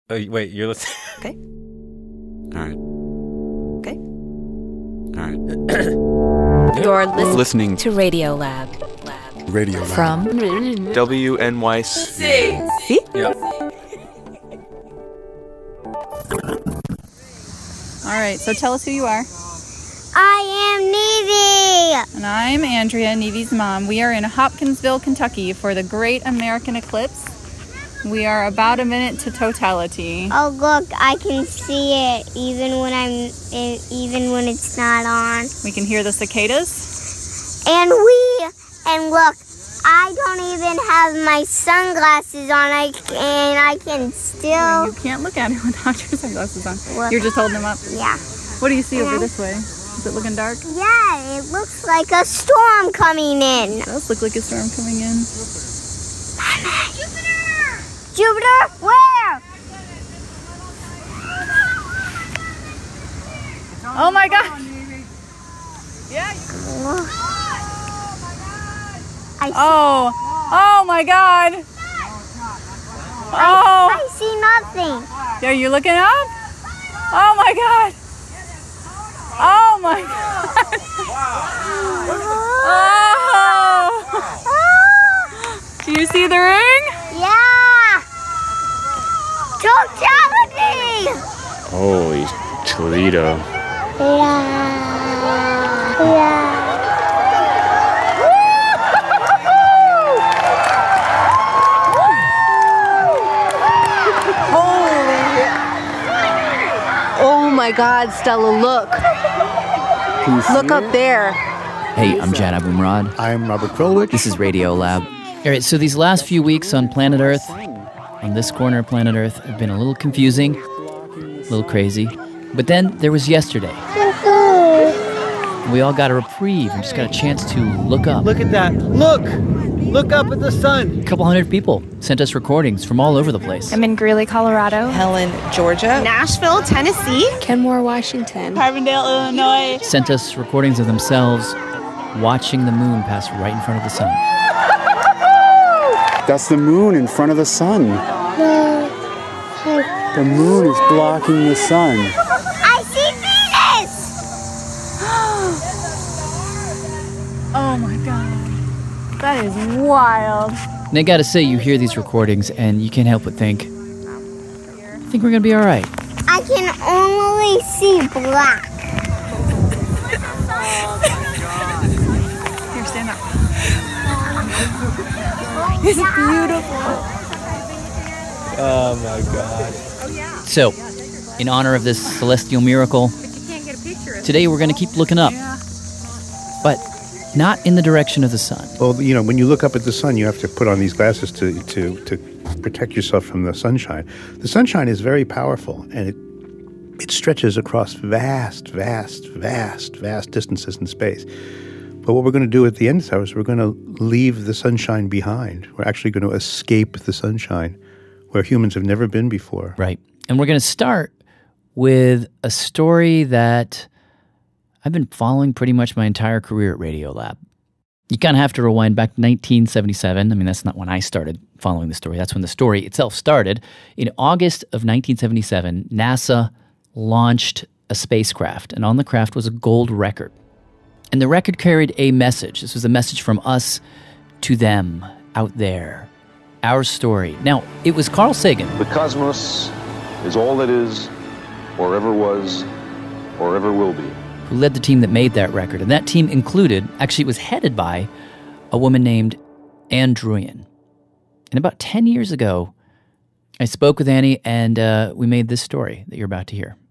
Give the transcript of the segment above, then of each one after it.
Oh, wait, you're listening? Okay. All right. Okay. All right. You're Listening to Radio Lab. Radio Lab. From WNYC. See? Yeah. All right, so tell us who you are. I am Nevie. And I'm Andrea, Nevie's mom. We are in Hopkinsville, Kentucky for the Great American Eclipse. We are about a minute to totality. Oh look, I can see it even when it's not on. We can hear the cicadas. And look, I don't even have my sunglasses on. I can still. You can't look at it without your sunglasses on. Look. You're just holding them up. Yeah. What do you see over this way? Is it looking dark? Yeah, it looks like a storm coming in. It does look like a storm coming in. Jupiter, where? Oh my God! Yeah. Oh my God! Oh! I see nothing. Are you looking up? Oh my God! Oh my God! Oh! Do you see the ring? Yeah. Totality. Holy Toledo. Yeah. Oh my God, Stella, look. Look up there. Hey, I'm Jad Abumrad. I'm Robert Krulwich. This is Radio Lab. All right, so these last few weeks on planet Earth, on this corner of planet Earth, have been a little confusing, a little crazy. But then there was yesterday. We all got a reprieve and just got a chance to look up. Look at that. Look up at the sun. A couple hundred people sent us recordings from all over the place. I'm in Greeley, Colorado. Helen, Georgia. Nashville, Tennessee. Kenmore, Washington. Carbondale, Illinois. Sent us recordings of themselves watching the moon pass right in front of the sun. That's the moon in front of the sun. The moon is blocking the sun. I see Venus. Oh my God. That is wild. And I gotta say, you hear these recordings and you can't help but think, I think we're gonna be all right. I can only see black. Here, stand up. It's beautiful. Oh my God. So, in honor of this celestial miracle, today we're gonna keep looking up. But not in the direction of the sun. Well, you know, when you look up at the sun, you have to put on these glasses to protect yourself from the sunshine. The sunshine is very powerful, and it stretches across vast distances in space. But what we're going to do at the end of this hour is we're going to leave the sunshine behind. We're actually going to escape the sunshine, where humans have never been before. Right. And we're going to start with a story that I've been following pretty much my entire career at Radio Lab. You kind of have to rewind back to 1977. I mean, that's not when I started following the story. That's when the story itself started. In August of 1977, NASA launched a spacecraft, and on the craft was a gold record. And the record carried a message. This was a message from us to them out there. Our story. Now, it was Carl Sagan. The cosmos is all that is, or ever was, or ever will be, who led the team that made that record. And that team included, actually it was headed by a woman named Ann Druyan. And about 10 years ago, I spoke with Annie and we made this story that you're about to hear.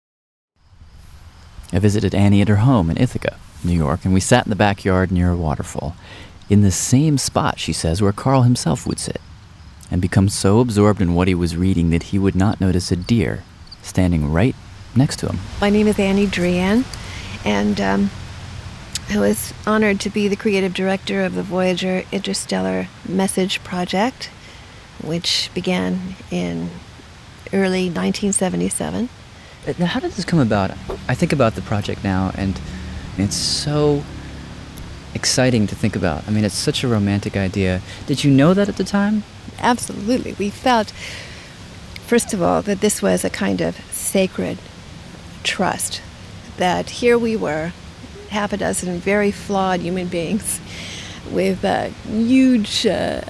I visited Annie at her home in Ithaca, New York, and we sat in the backyard near a waterfall, in the same spot, she says, where Carl himself would sit, and become so absorbed in what he was reading that he would not notice a deer standing right next to him. My name is Annie Druyan, and I was honored to be the creative director of the Voyager Interstellar Message Project, which began in early 1977. Now, how did this come about? I think about the project now, and it's so exciting to think about. I mean, it's such a romantic idea. Did you know that at the time? Absolutely. We felt first of all, that this was a kind of sacred trust, that here we were, half a dozen very flawed human beings with huge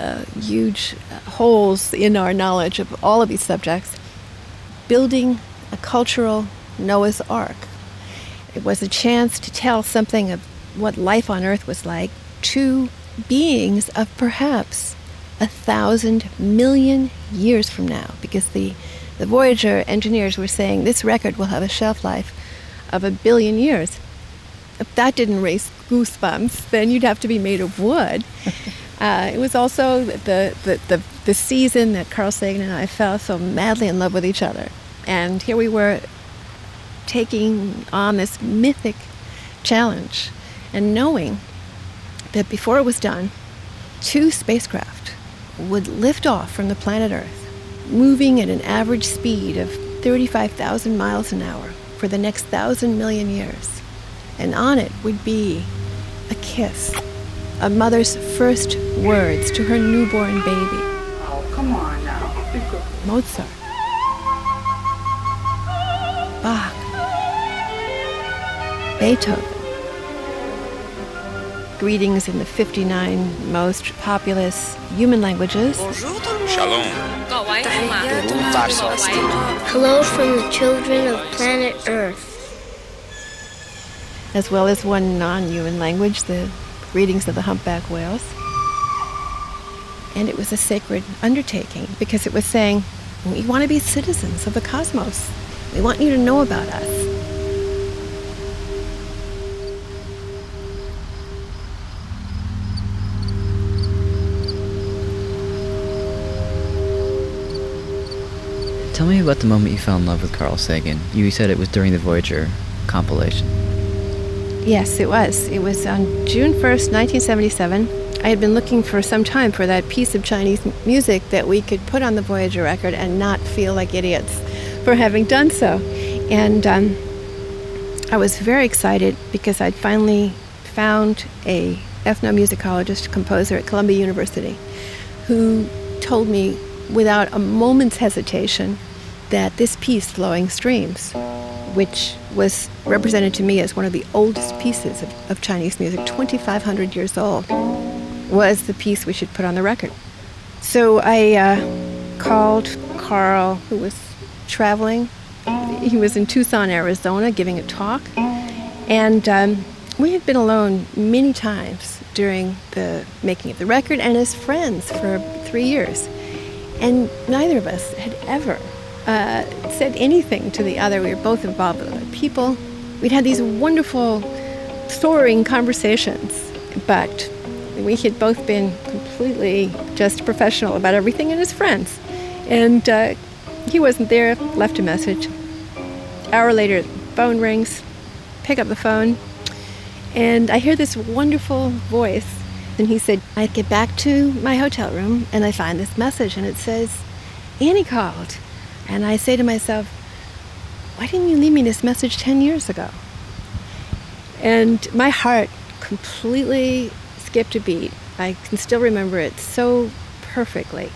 holes in our knowledge of all of these subjects, building a cultural Noah's Ark. It was a chance to tell something of what life on Earth was like to beings of perhaps 1,000 million years from now, because the Voyager engineers were saying this record will have a shelf life of 1 billion years. If that didn't raise goosebumps, then you'd have to be made of wood. It was also the season that Carl Sagan and I fell so madly in love with each other. And here we were taking on this mythic challenge and knowing that before it was done, 2 spacecraft would lift off from the planet Earth, moving at an average speed of 35,000 miles an hour for the next 1,000 million years. And on it would be a kiss, a mother's first words to her newborn baby. Oh, come on now. Mozart, Bach, Beethoven. Greetings in the 59 most populous human languages. Shalom. Hello from the children of planet Earth. As well as one non-human language, the greetings of the humpback whales. And it was a sacred undertaking because it was saying, we want to be citizens of the cosmos. We want you to know about us. Tell me about the moment you fell in love with Carl Sagan. You said it was during the Voyager compilation. Yes, it was. It was on June 1st, 1977. I had been looking for some time for that piece of Chinese music that we could put on the Voyager record and not feel like idiots for having done so. And I was very excited because I'd finally found a ethnomusicologist, composer at Columbia University, who told me without a moment's hesitation that this piece, Flowing Streams, which was represented to me as one of the oldest pieces of Chinese music, 2,500 years old, was the piece we should put on the record. So I called Carl, who was traveling. He was in Tucson, Arizona, giving a talk. And we had been alone many times during the making of the record and as friends for 3 years. And neither of us had ever said anything to the other. We were both involved with other people. We'd had these wonderful, soaring conversations, but we had both been completely just professional about everything and as friends. And he wasn't there, left a message. Hour later, the phone rings, pick up the phone, and I hear this wonderful voice. And he said, I get back to my hotel room and I find this message and it says, Annie called. And I say to myself, why didn't you leave me this message 10 years ago? And my heart completely skipped a beat. I can still remember it so perfectly.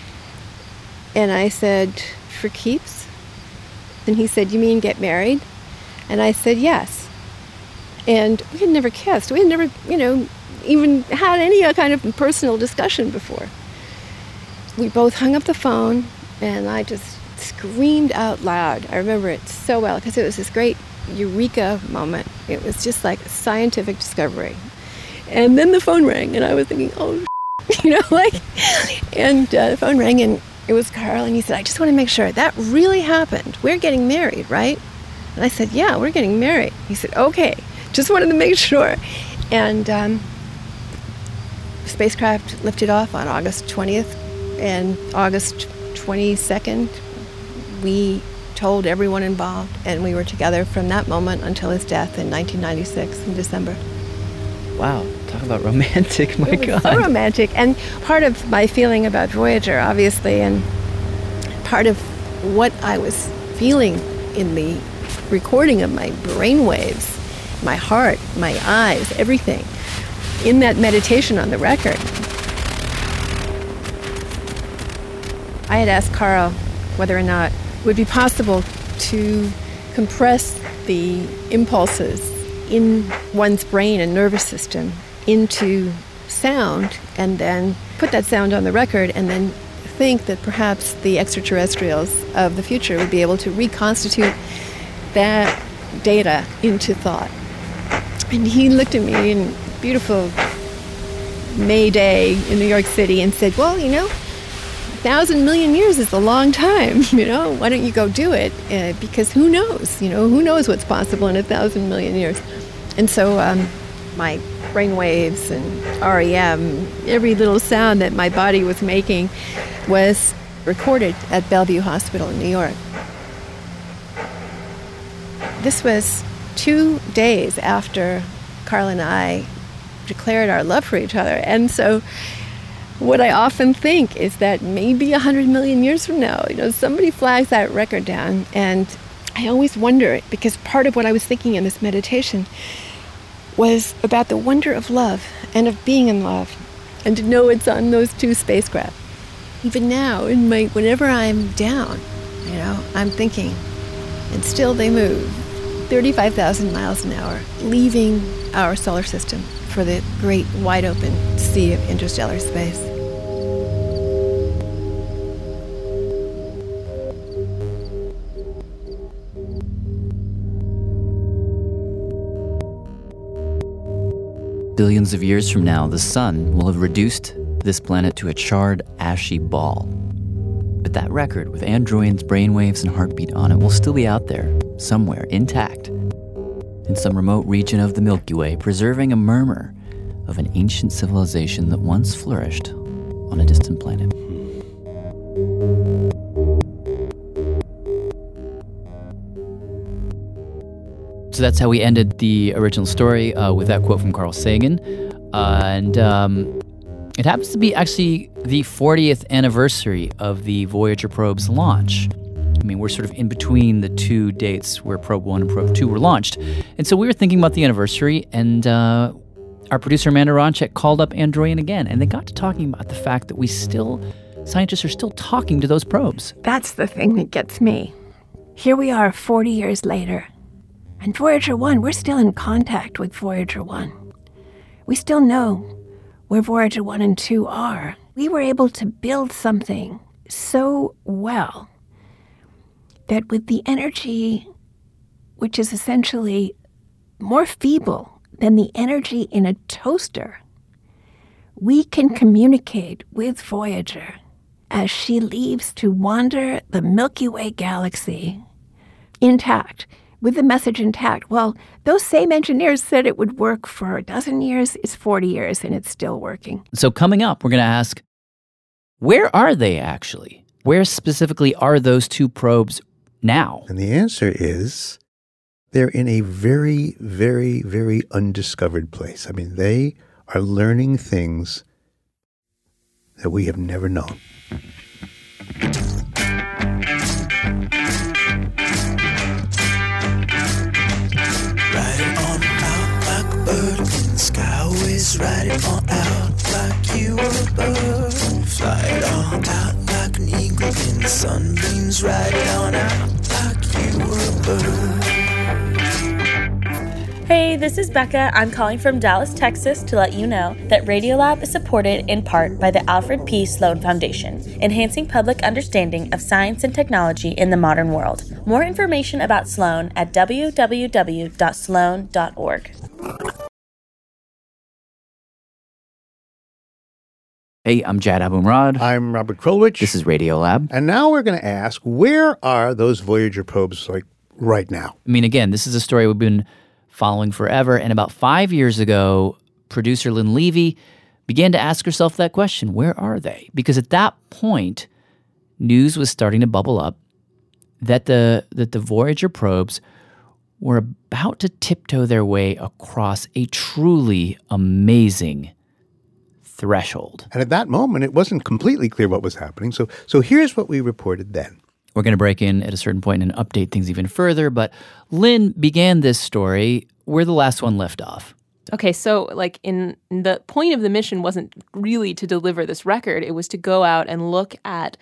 And I said, for keeps? And he said, you mean get married? And I said, yes. And we had never kissed. We had never, even had any kind of personal discussion before. We both hung up the phone, and I just screamed out loud. I remember it so well because it was this great eureka moment. It was just like a scientific discovery. And then the phone rang, and I was thinking, oh, and the phone rang, and it was Carl, and he said, I just want to make sure that really happened. We're getting married, right? And I said, yeah, we're getting married. He said, okay, just wanted to make sure. And spacecraft lifted off on August 20th, and August 22nd, we told everyone involved, and we were together from that moment until his death in 1996 in December. Wow, talk about romantic, my God. So romantic, and part of my feeling about Voyager, obviously, and part of what I was feeling in the recording of my brainwaves, my heart, my eyes, everything, in that meditation on the record. I had asked Carl whether or not it would be possible to compress the impulses in one's brain and nervous system into sound and then put that sound on the record and then think that perhaps the extraterrestrials of the future would be able to reconstitute that data into thought. And he looked at me in beautiful May Day in New York City and said, well, 1,000 million years is a long time, why don't you go do it? Because who knows, who knows what's possible in 1,000 million years. And so my brainwaves and REM, every little sound that my body was making was recorded at Bellevue Hospital in New York. This was 2 days after Carl and I declared our love for each other. And so what I often think is that maybe 100 million years from now, somebody flags that record down. And I always wonder, because part of what I was thinking in this meditation was about the wonder of love and of being in love and to know it's on those 2 spacecraft. Even now, whenever I'm down, I'm thinking, and still they move 35,000 miles an hour, leaving our solar system for the great wide open sea of interstellar space. Billions of years from now, the sun will have reduced this planet to a charred, ashy ball. But that record with Android's brainwaves and heartbeat on it will still be out there, somewhere, intact, in some remote region of the Milky Way, preserving a murmur of an ancient civilization that once flourished on a distant planet. So that's how we ended the original story with that quote from Carl Sagan. It happens to be actually the 40th anniversary of the Voyager probe's launch. I mean, we're sort of in between the 2 dates where Probe 1 and Probe 2 were launched. And so we were thinking about the anniversary, and our producer Amanda Ronchek called up Androian again, and they got to talking about the fact that scientists are still talking to those probes. That's the thing that gets me. Here we are 40 years later, and Voyager 1, we're still in contact with Voyager 1. We still know where Voyager 1 and 2 are. We were able to build something so well that with the energy, which is essentially more feeble than the energy in a toaster, we can communicate with Voyager as she leaves to wander the Milky Way galaxy intact, with the message intact. Well, those same engineers said it would work for 12 years. It's 40 years, and it's still working. So coming up, we're going to ask, where are they actually? Where specifically are those 2 probes now? And the answer is they're in a very, very, very undiscovered place. I mean, they are learning things that we have never known. Ride it on out like you were a bird. Fly it on out like an eagle in the sunbeams. Ride it on out like you were a bird. Hey, this is Becca. I'm calling from Dallas, Texas to let you know that Radiolab is supported in part by the Alfred P. Sloan Foundation, enhancing public understanding of science and technology in the modern world. More information about Sloan at www.sloan.org. Hey, I'm Jad Abumrad. I'm Robert Krulwich. This is Radiolab. And now we're going to ask, where are those Voyager probes right now? I mean, again, this is a story we've been following forever. And about 5 years ago, producer Lynn Levy began to ask herself that question, where are they? Because at that point, news was starting to bubble up that the Voyager probes were about to tiptoe their way across a truly amazing threshold. And at that moment, it wasn't completely clear what was happening. So here's what we reported then. We're going to break in at a certain point and update things even further. But Lynn began this story where the last one left off. Okay, so in the point of the mission wasn't really to deliver this record. It was to go out and look at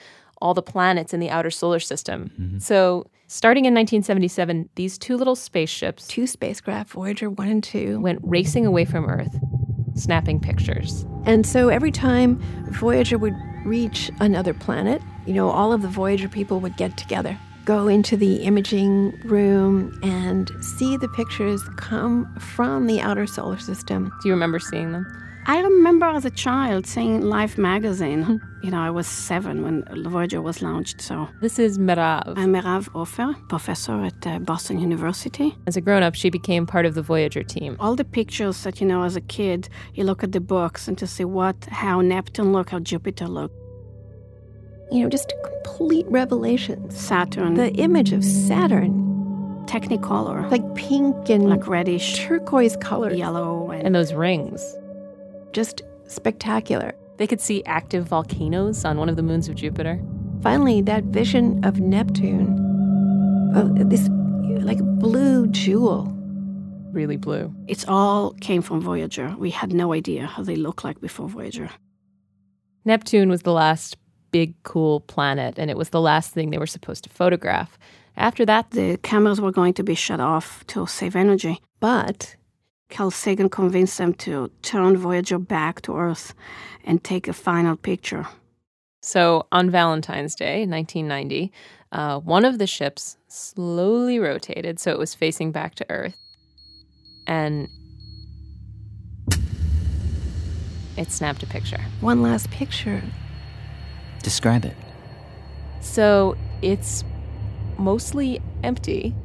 all the planets in the outer solar system. So starting in 1977, these two little spaceships, two spacecraft, Voyager 1 and 2, went racing away from Earth, snapping pictures. And so every time Voyager would reach another planet, all of the Voyager people would get together, go into the imaging room and see the pictures come from the outer solar system. Do you remember seeing them? I remember as a child seeing Life magazine. I was 7 when Voyager was launched, so... This is Merav. I'm Merav Ofer, professor at Boston University. As a grown-up, she became part of the Voyager team. All the pictures that, as a kid, you look at the books and to see how Neptune looked, how Jupiter looked. Just complete revelation. Saturn. The image of Saturn. Technicolor. Like pink and... like reddish. Turquoise color. Yellow. And those rings. Just spectacular. They could see active volcanoes on one of the moons of Jupiter. Finally, that vision of Neptune, of this like blue jewel. Really blue. It all came from Voyager. We had no idea how they looked like before Voyager. Neptune was the last big, cool planet, and it was the last thing they were supposed to photograph. After that, the cameras were going to be shut off to save energy. But Carl Sagan convinced them to turn Voyager back to Earth and take a final picture. So on Valentine's Day, 1990, one of the ships slowly rotated so it was facing back to Earth. And it snapped a picture. One last picture. Describe it. So it's mostly empty.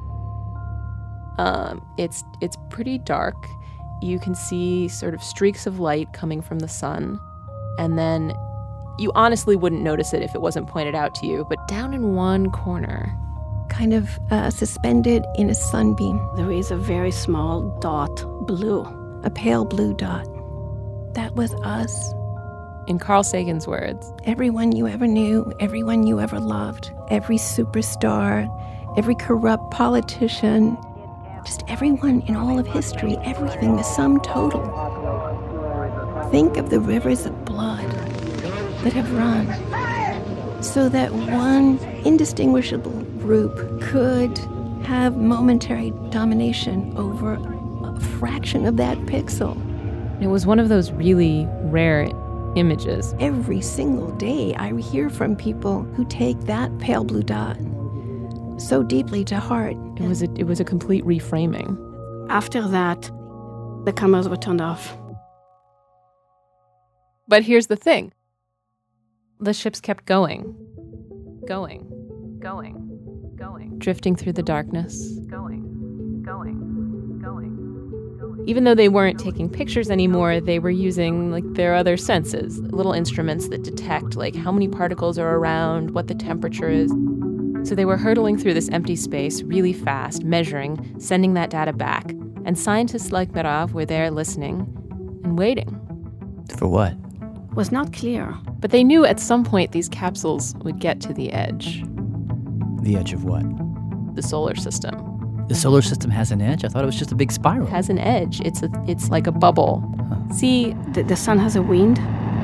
It's pretty dark. You can see sort of streaks of light coming from the sun. And then you honestly wouldn't notice it if it wasn't pointed out to you. But down in one corner, kind of suspended in a sunbeam, there is a very small dot, blue. A pale blue dot. That was us. In Carl Sagan's words, everyone you ever knew, everyone you ever loved, every superstar, every corrupt politician, just everyone in all of history, everything, the sum total. Think of the rivers of blood that have run so that one indistinguishable group could have momentary domination over a fraction of that pixel. It was one of those really rare images. Every single day I hear from people who take that pale blue dot so deeply to heart. It was a complete reframing. After that, the cameras were turned off. But here's the thing. The ships kept going. Drifting through the darkness. Even though they weren't taking pictures anymore, they were using their other senses, little instruments that detect how many particles are around, what the temperature is. So they were hurtling through this empty space really fast, measuring, sending that data back. And scientists like Merav were there listening and waiting. For what? Was not clear. But they knew at some point these capsules would get to the edge. The edge of what? The solar system. The solar system has an edge? I thought it was just a big spiral. It has an edge. It's like a bubble. Huh. See, the sun has a wind.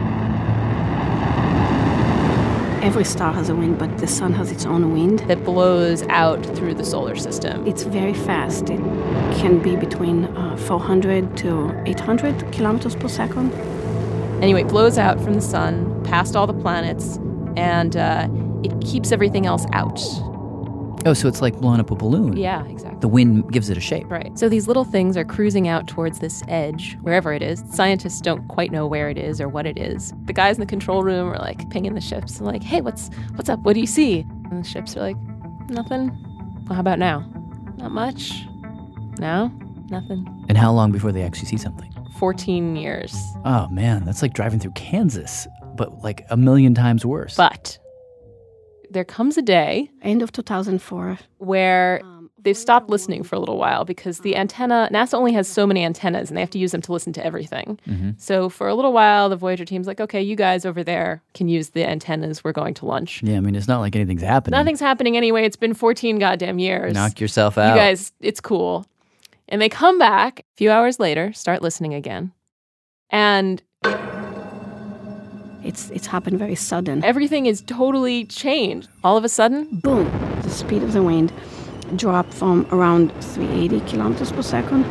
Every star has a wind, but the sun has its own wind. That blows out through the solar system. It's very fast. It can be between 400 to 800 kilometers per second. Anyway, it blows out from the sun, past all the planets, and it keeps everything else out. Oh, so it's like blowing up a balloon. Yeah, exactly. The wind gives it a shape. Right. So these little things are cruising out towards this edge, wherever it is. Scientists don't quite know where it is or what it is. The guys in the control room are pinging the ships, and hey, what's up? What do you see? And the ships are nothing. Well, how about now? Not much. Now? Nothing. And how long before they actually see something? 14 years. Oh, man, that's like driving through Kansas, but 1,000,000 times worse. But there comes a day, end of 2004, where they've stopped listening for a little while because the NASA only has so many antennas and they have to use them to listen to everything. Mm-hmm. So for a little while, the Voyager team's okay, you guys over there can use the antennas. We're going to lunch. Yeah, I mean, it's not like anything's happening. Nothing's happening anyway. It's been 14 goddamn years. Knock yourself out. You guys, it's cool. And they come back a few hours later, start listening again. And It's happened very sudden. Everything is totally changed. All of a sudden, boom, the speed of the wind dropped from around 380 kilometers per second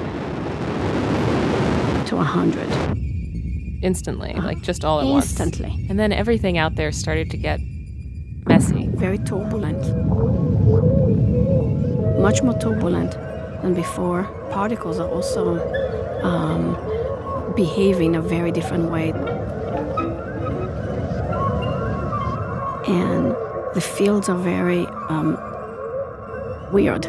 to 100. Instantly, like just all at once. Instantly. And then everything out there started to get messy. Very turbulent. Much more turbulent than before. Particles are also behaving in a very different way. And the fields are very weird.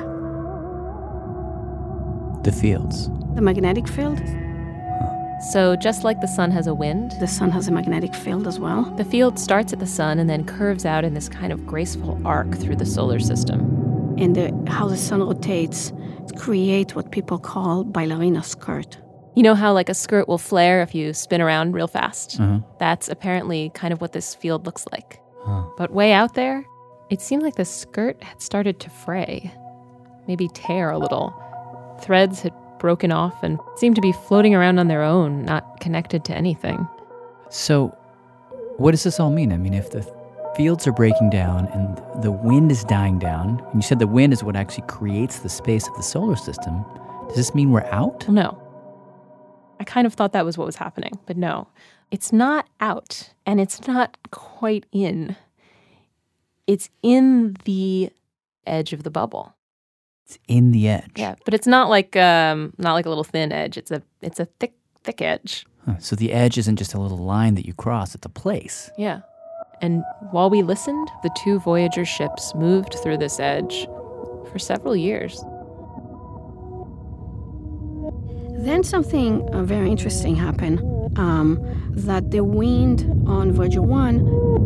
The fields? The magnetic field. So just like the sun has a wind, the sun has a magnetic field as well. The field starts at the sun and then curves out in this kind of graceful arc through the solar system. And how the sun rotates creates what people call ballerina skirt. You know how like a skirt will flare if you spin around real fast? Uh-huh. That's apparently kind of what this field looks like. But way out there, it seemed like the skirt had started to fray, maybe tear a little. Threads had broken off and seemed to be floating around on their own, not connected to anything. So, what does this all mean? I mean, if the fields are breaking down and the wind is dying down, and you said the wind is what actually creates the space of the solar system, does this mean we're out? No. I kind of thought that was what was happening, but no. It's not out, and it's not quite in. It's in the edge of the bubble. It's in the edge. Yeah, but it's not like a little thin edge. It's a thick edge. So the edge isn't just a little line that you cross, it's a place. Yeah. And while we listened, the 2 Voyager ships moved through this edge for several years. Then something very interesting happened, that the wind on Voyager 1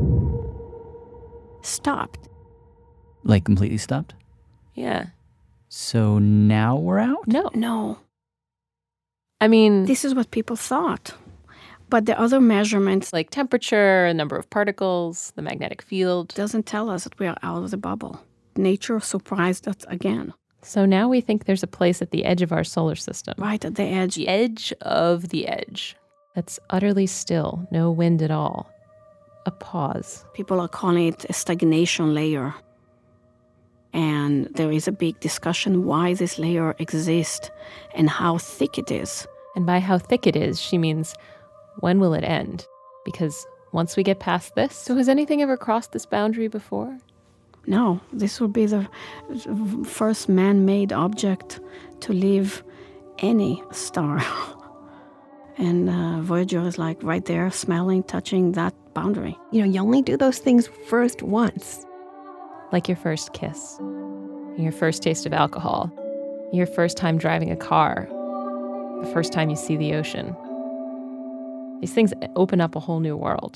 stopped. Like completely stopped? Yeah. So now we're out? No. I mean, this is what people thought. But the other measurements, like temperature, number of particles, the magnetic field, doesn't tell us that we are out of the bubble. Nature surprised us again. So now we think there's a place at the edge of our solar system. Right at the edge. The edge of the edge. That's utterly still, no wind at all. A pause. People are calling it a stagnation layer. And there is a big discussion why this layer exists and how thick it is. And by how thick it is, she means, when will it end? Because once we get past this, so has anything ever crossed this boundary before? No, this will be the first man-made object to leave any star. And Voyager is like right there, smelling, touching that boundary. You only do those things first once. Like your first kiss, your first taste of alcohol, your first time driving a car, the first time you see the ocean. These things open up a whole new world.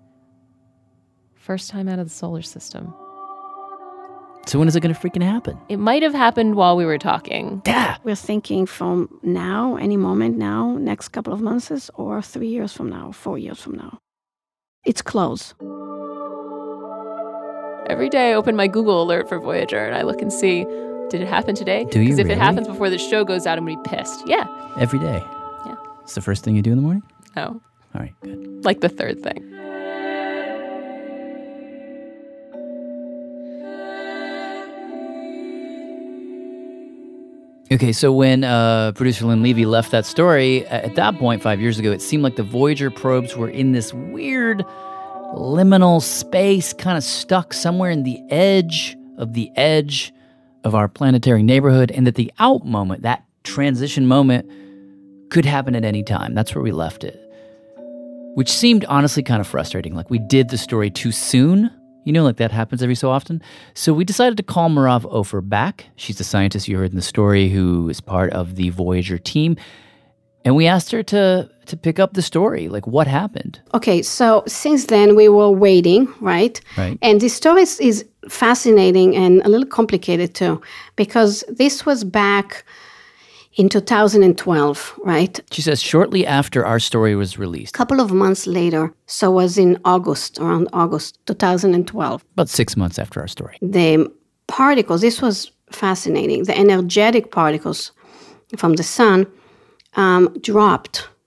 First time out of the solar system. So when is it going to freaking happen? It might have happened while we were talking. Yeah. We're thinking from now, any moment now, next couple of months, or 3 years from now, 4 years from now. It's close. Every day I open my Google alert for Voyager and I look and see, did it happen today? Do you Because if really? it happens before the show goes out, I'm going to be pissed. Yeah. Every day? Yeah. It's the first thing you do in the morning? Oh. All right, good. Like the third thing. Okay, so when producer Lynn Levy left that story, at that point 5 years ago, it seemed like the Voyager probes were in this weird liminal space, kind of stuck somewhere in the edge of our planetary neighborhood, and that the out moment, that transition moment, could happen at any time. That's where we left it. Which seemed honestly kind of frustrating. Like we did the story too soon. Like that happens every so often. So we decided to call Merav Ofer back. She's the scientist you heard in the story who is part of the Voyager team. And we asked her to pick up the story. Like, what happened? Okay, so since then we were waiting, right? Right. And the story is fascinating and a little complicated too, because this was back in 2012, right? She says shortly after our story was released. A couple of months later, so it was in around August 2012. About 6 months after our story. The particles, this was fascinating, the energetic particles from the sun dropped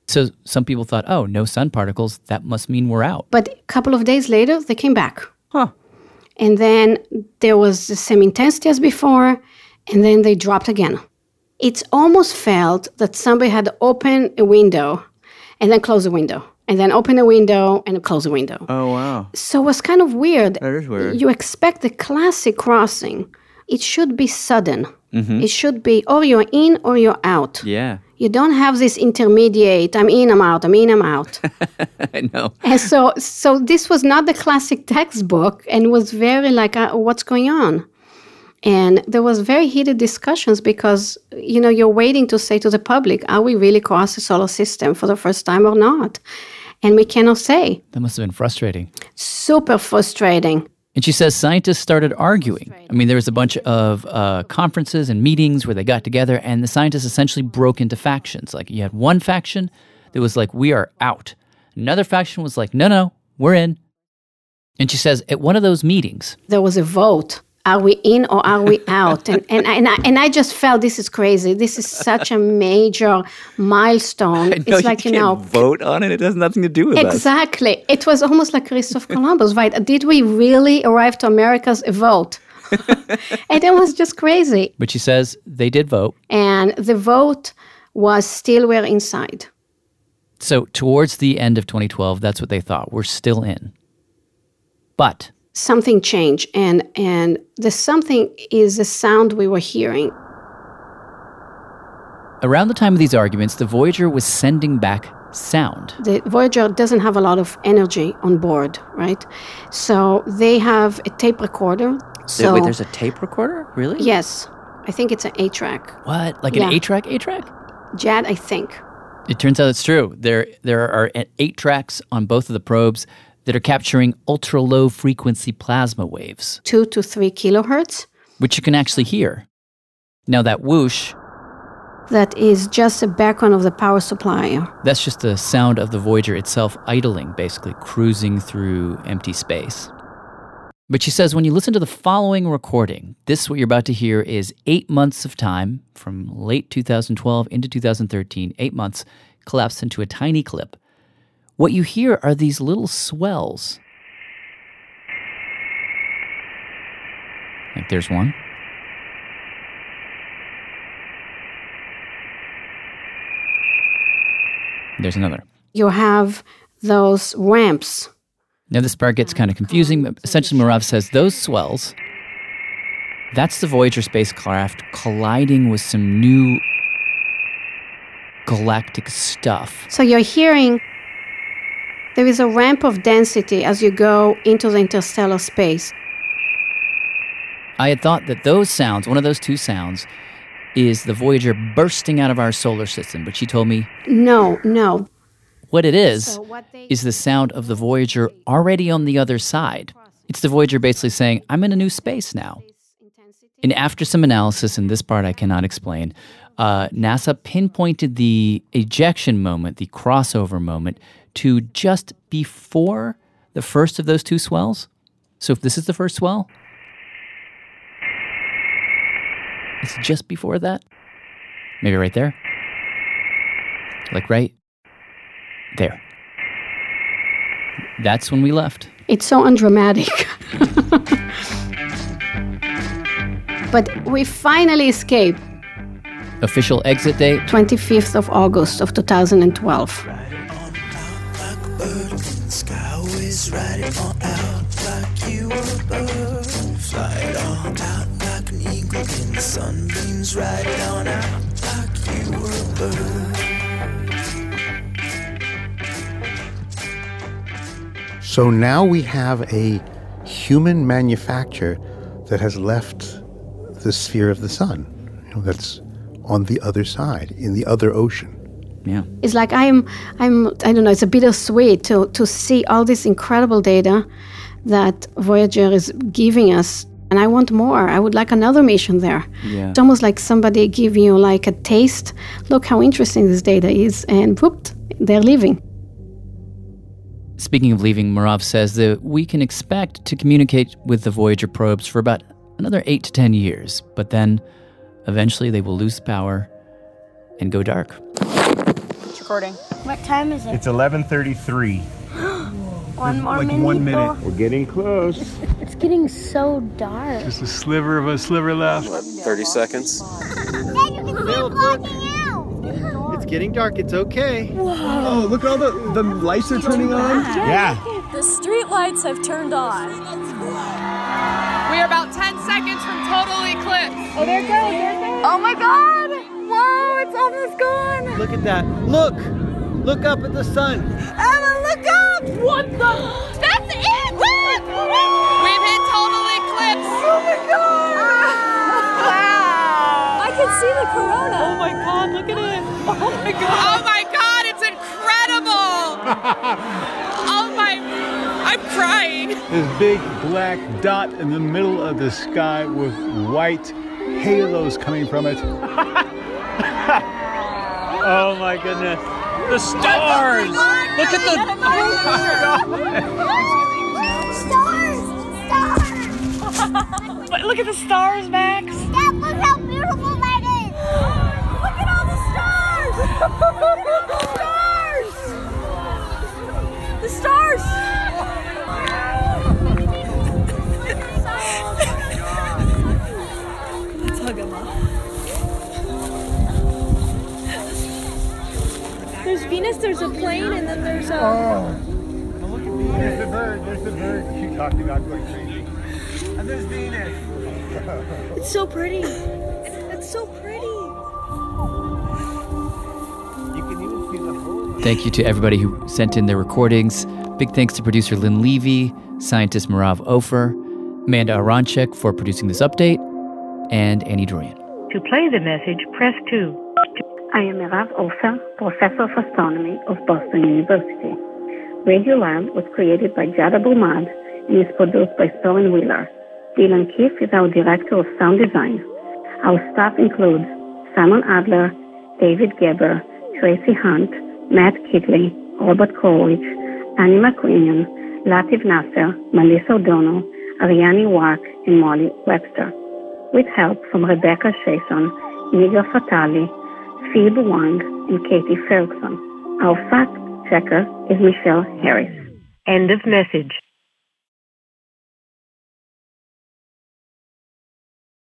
So some people thought, oh, no sun particles, that must mean we're out. But a couple of days later, they came back. And then there was the same intensity as before, and then they dropped again. It's almost felt that somebody had opened a window and then closed the window, and then open a window and close the window. Oh, wow. So it was kind of weird. That is weird. You expect the classic crossing. It should be sudden. Mm-hmm. It should be, or you're in or you're out. Yeah. You don't have this intermediate, I'm in, I'm out, I'm in, I'm out. I know. And so this was not the classic textbook, and it was very like, what's going on? And there was very heated discussions because, you're waiting to say to the public, are we really across the solar system for the first time or not? And we cannot say. That must have been frustrating. Super frustrating. And she says scientists started arguing. I mean, there was a bunch of conferences and meetings where they got together, and the scientists essentially broke into factions. Like, you had one faction that was like, we are out. Another faction was like, no, we're in. And she says at one of those meetings, there was a vote. Are we in or are we out? And I just felt this is crazy. This is such a major milestone. It's like, you can't vote on it. It has nothing to do with us. Exactly. It was almost like Christopher Columbus, right? Did we really arrive to America's vote? And it was just crazy. But she says they did vote. And the vote was still we're inside. So towards the end of 2012, that's what they thought. We're still in. But something changed, and the something is the sound we were hearing. Around the time of these arguments, the Voyager was sending back sound. The Voyager doesn't have a lot of energy on board, right? So they have a tape recorder. So wait, there's a tape recorder? Really? Yes. I think it's an 8-track. What? Like an 8-track? 8-track? Jad, I think. It turns out it's true. There are 8 tracks on both of the probes that are capturing ultra-low frequency plasma waves. 2 to 3 kilohertz. Which you can actually hear. Now that whoosh... that is just the background of the power supply. That's just the sound of the Voyager itself idling, basically cruising through empty space. But she says when you listen to the following recording, what you're about to hear is 8 months of time, from late 2012 into 2013, 8 months, collapsed into a tiny clip. What you hear are these little swells. Like there's one. There's another. You have those ramps. Now this part gets kind of confusing, but essentially Merav says those swells, that's the Voyager spacecraft colliding with some new galactic stuff. So you're hearing there is a ramp of density as you go into the interstellar space. I had thought that those sounds, one of those two sounds, is the Voyager bursting out of our solar system, but she told me... No. What it is the sound of the Voyager already on the other side. It's the Voyager basically saying, I'm in a new space now. And after some analysis, and this part I cannot explain, NASA pinpointed the ejection moment, the crossover moment, to just before the first of those two swells. So if this is the first swell, it's just before that. Maybe right there. Like right there. That's when we left. It's so undramatic. But we finally escaped. Official exit date? 25th of August of 2012. Riding on out like you were a bird. Fly it on out like an eagle in the sunbeams. Ride it on out like you were a bird. So now we have a human manufacture that has left the sphere of the sun. That's on the other side, in the other ocean. Yeah. It's like I don't know, it's a bittersweet to see all this incredible data that Voyager is giving us. And I want more. I would like another mission there. Yeah. It's almost like somebody giving you like a taste. Look how interesting this data is. And whoop, they're leaving. Speaking of leaving, Merav says that we can expect to communicate with the Voyager probes for about another 8 to 10 years. But then eventually they will lose power and go dark. recording. What time is it? It's 11:33. 1 more like minute. 1 minute. We're getting close. It's getting so dark. Just a sliver left. 30 seconds. It's getting dark. It's okay. Whoa. Oh, look at all the lights are turning on. Yeah. The street lights have turned on. We are about 10 seconds from total eclipse. Oh, there it goes. Oh my God! Whoa, it's almost gone. Look at that. Look up at the sun. Emma, look up! What the? That's it! Look! We've hit total eclipse. Oh my God! Wow! I can see the corona. Oh my God, look at it. Oh my God. Oh my God, it's incredible! I'm crying. This big black dot in the middle of the sky with white halos coming from it. Oh my goodness. The stars. Look at the stars. Look at the stars, Max. Dad, look how beautiful that is. Look at all the stars. The stars. Let's hug Emma. There's Venus, there's a plane, and then there's a... Oh, look at Venus. There's the bird you talked about going crazy. And there's Venus. It's so pretty. It's so pretty. You can even see the whole... Thank you to everybody who sent in their recordings. Big thanks to producer Lynn Levy, scientist Marav Ofer, Amanda Aronchek for producing this update, and Annie Dorian. To play the message, press 2. I am Marav Ofer, professor of astronomy of Boston University. Radiolab was created by Jada Boumad and is produced by Soren Wheeler. Dylan Keefe is our director of sound design. Our staff includes Simon Adler, David Geber, Tracy Hunt, Matt Kidley, Robert Corwich, Annie McQueen, Latif Nasser, Melissa O'Donnell, Ariane Wack, and Molly Webster. With help from Rebecca Shason, Nigar Fatali, Phoebe Wang, and Katie Ferguson. Our fact checker is Michelle Harris. End of message.